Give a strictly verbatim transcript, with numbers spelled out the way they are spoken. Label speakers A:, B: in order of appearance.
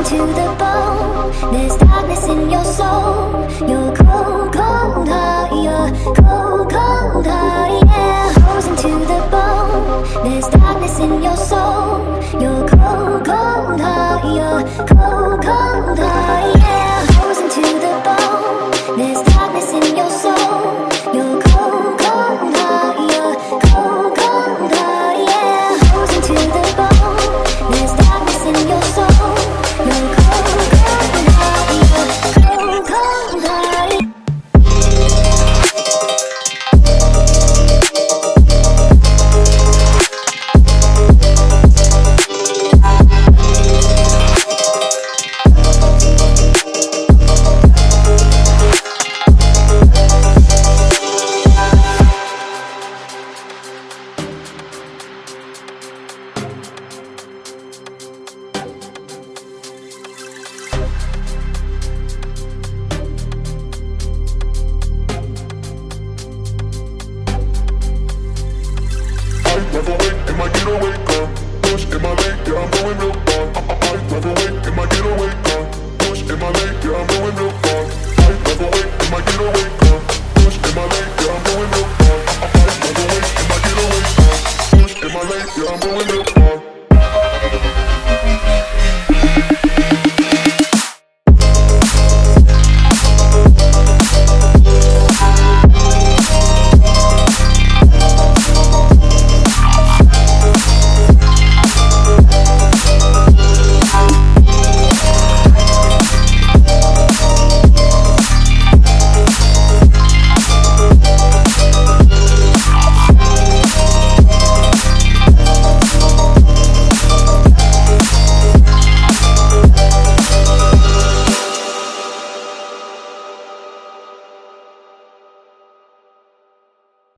A: frozen to the bone. There's darkness in your soul. You're cold, cold heart. You're cold, cold heart. Yeah, frozen to the bone. There's darkness in your soul. You're cold, cold heart. You're cold, cold heart. Yeah, frozen to the bone. There's darkness in your soul. You're cold, cold heart. You're cold, cold heart. Yeah, frozen to the bone. There's darkness in your soul. You're cold, cold heart. You're cold, cold heart.
B: Never wait, in my getaway car. Push in my lane, yeah, I'm going real